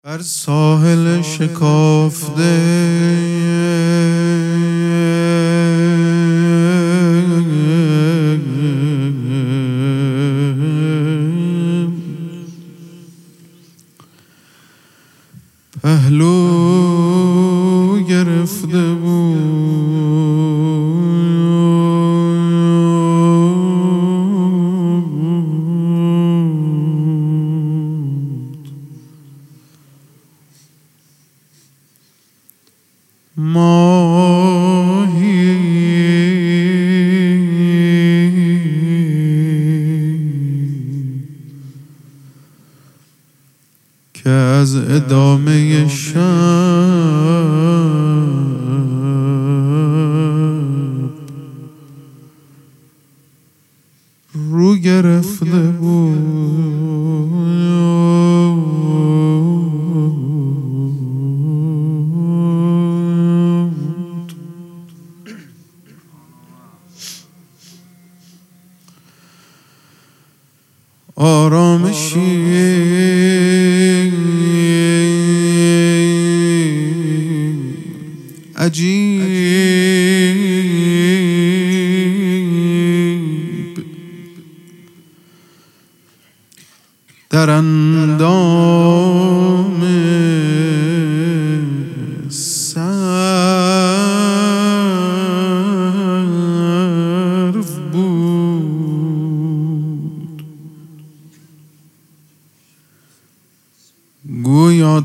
بر ساحل شکافته پهلو گرفته بود ماهی که از ادامه شب رو گرفته بود آرامشی عجیب در اندام سرو بود، گویا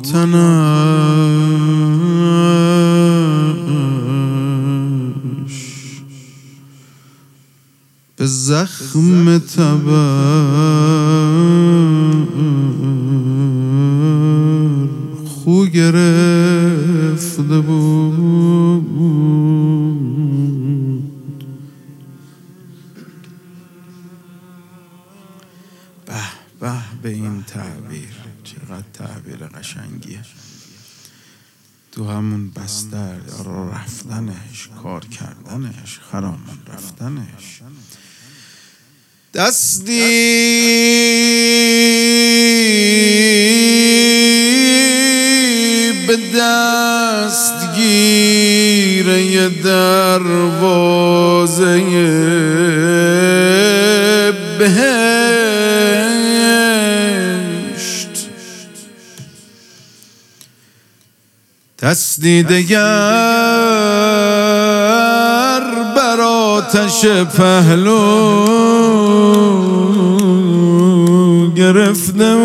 تنش به زخم تبر خو گرفته بود. به به به این تعبیر، چقدر تعبیر قشنگیه. تو همون بستر را رفتنش، کار کردنش، خرامان رفتنش، دستی به دستگیره دروازه بهشت، دستی دگر بر آتش پهلو گرفته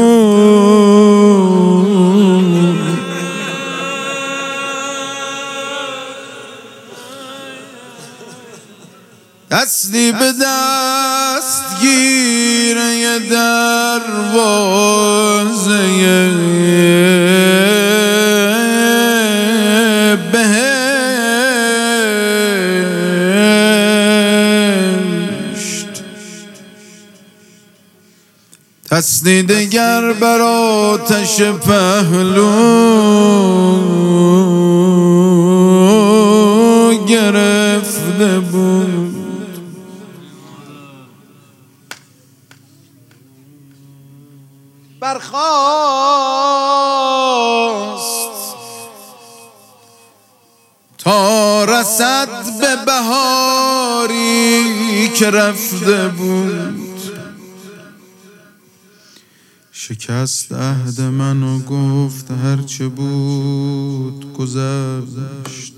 بود. دستی به دستگیره دروازه بهشت، دستی دگر بر آتش پهلو گرفته بود. برخاست تا رسد به بهاری که رفته بود، شکست عهد من و گفت هرچه بود گذشت.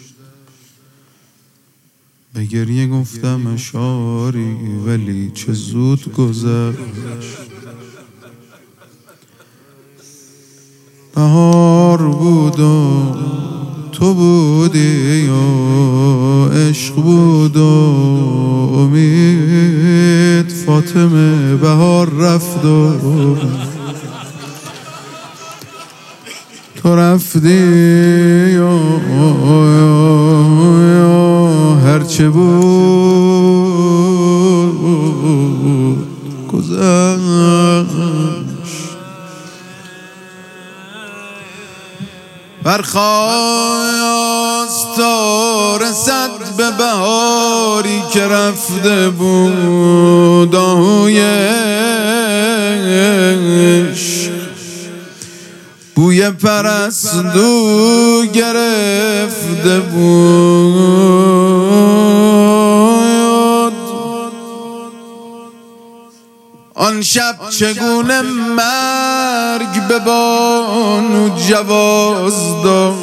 به گریه گفتم اشاری ولی چه زود گذشت. بهار بود و تو بودی و عشق بود و امید، فاطمه بهار رفت و تو رفتی و هرچه بود گذشت. برخاست تا رسد به بهاری که رفته بود، آهویش بوی پرستو گرفته بود. آن شب چگونه مرگ به بانو جواز داد.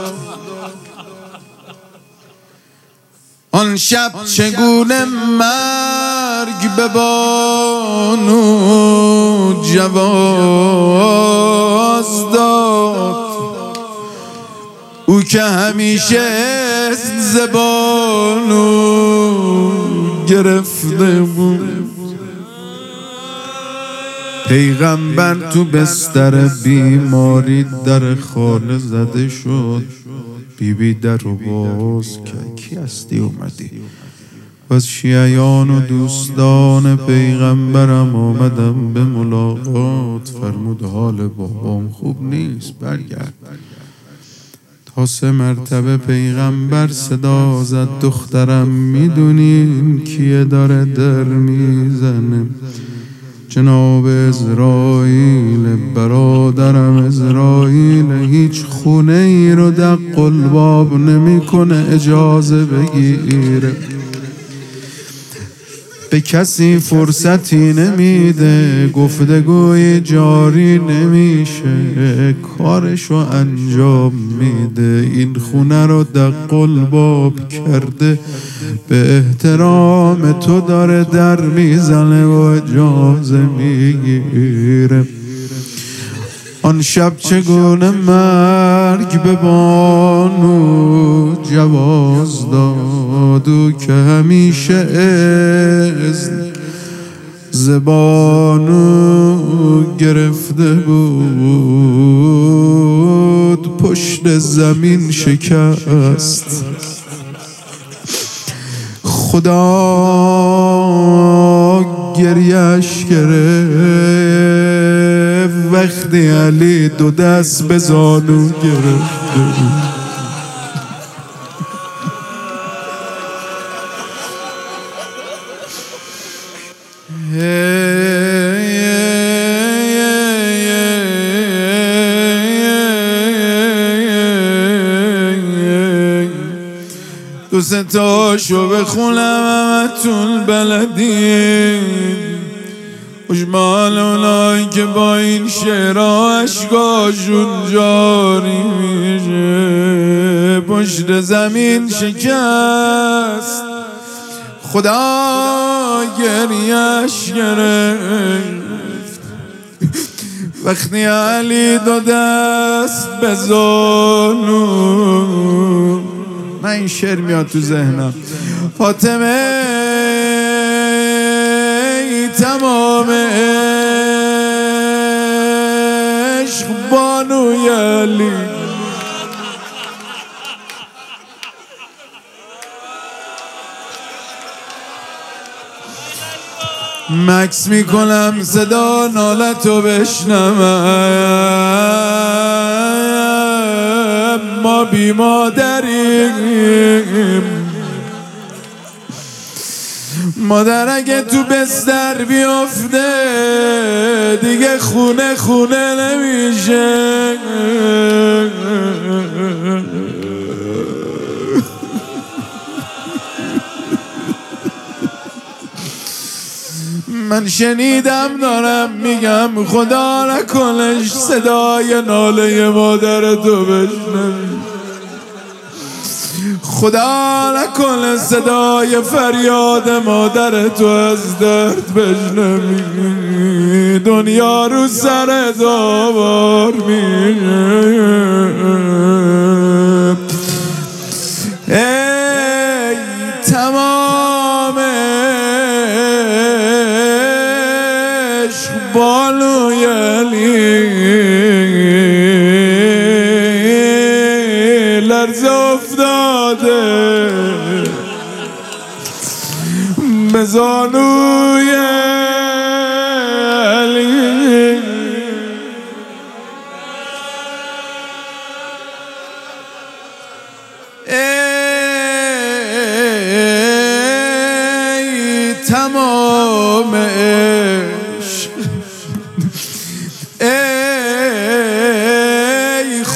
آن شب چگونه مرگ به بانو جواز داد. او که همیشه زبانو گرفته بود. پیغمبر تو بستر بیماری در خانه زده شد. بیبی در رو باز که کی هستی اومدی؟ و از شیعیان و دوستان پیغمبرم آمدم به ملاقات. فرمود حال بابام خوب نیست، برگرد. تا 3 مرتبه پیغمبر صدا زد دخترم میدونین کیه داره در میزنه؟ جناب اسرائیل، برادرم اسرائیل. هیچ خونه ای رو دق الباب نمیکنه اجازه بگیره، به کسی فرصتی نمیده، گفتگوی جاری نمیشه، کارشو انجام میده. این خونه رو دق الباب کرده، به احترام تو داره در میزنه و اجازه میگیره. آن شب چگونه مرگ به بانو جواز داد. و که همیشه زبانو گرفته بود. پشت زمین شکست. خدا گریش گرفت وقتی علی 2 دست به زانو گرفته. دوست تاشو بخونم همتون بلدین. خوشمال اونایی که با این شعرها اشکاشون جاری میشه. پشت زمین شکست. خدا گریش گرفت وقتی علی 2 دست به زانو. من این شعر میاد تو ذهنم. فاطمه تمام عشق بانوی علی. مکس میکنم صدا نالتو بشنوم. ما بی مادریم. مادر اگه تو بستر بیافته دیگه خونه خونه نمیشه. من شنیدم دارم میگم خدا نکنش صدای ناله مادرتو بشنوی. خدا نکنه صدای فریاد مادرتو از درد بشنوی. دنیا رو سر داور میشه. ای تمام عشق بانوی علی. لرزه افتاده به زانوی علی.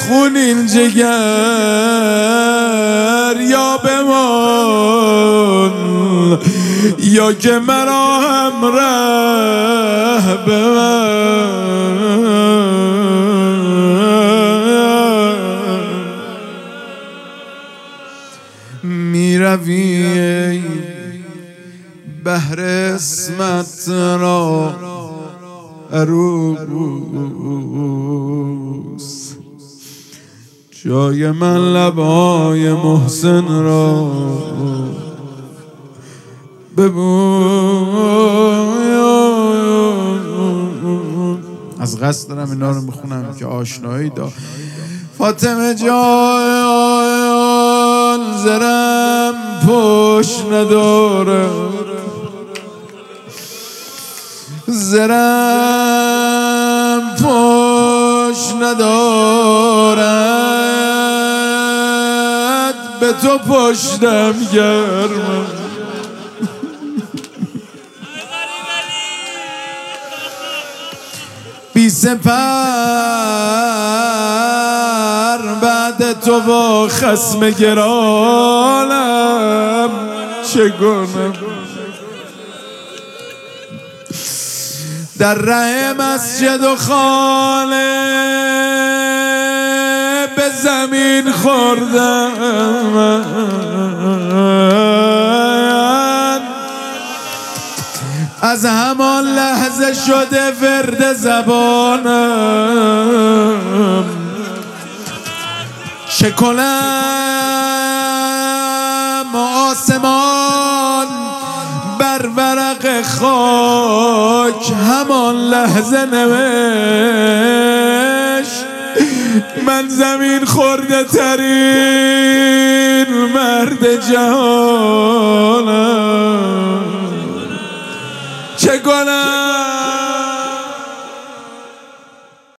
خونین جگر یا بمان یا که مرا همراه بمان. میروی بحر اسمت را عروس، جای من لبای محسن را ببوس. از قصد دارم اینا رو میخونم که آشنایی دا. فاطمه جان زرم پشت نداره، زرم پشت ندارد، به تو پشتم گرم. بی سپر بعد تو با خصم گرانم چگونه در ره مسجد و خانه به زمین خوردم. از همان لحظه شده ورد زبانم، چه کنم آسمان بر ورق خاک همان لحظه نوشت من زمین خورده ترین مرد جهانم. چه کنم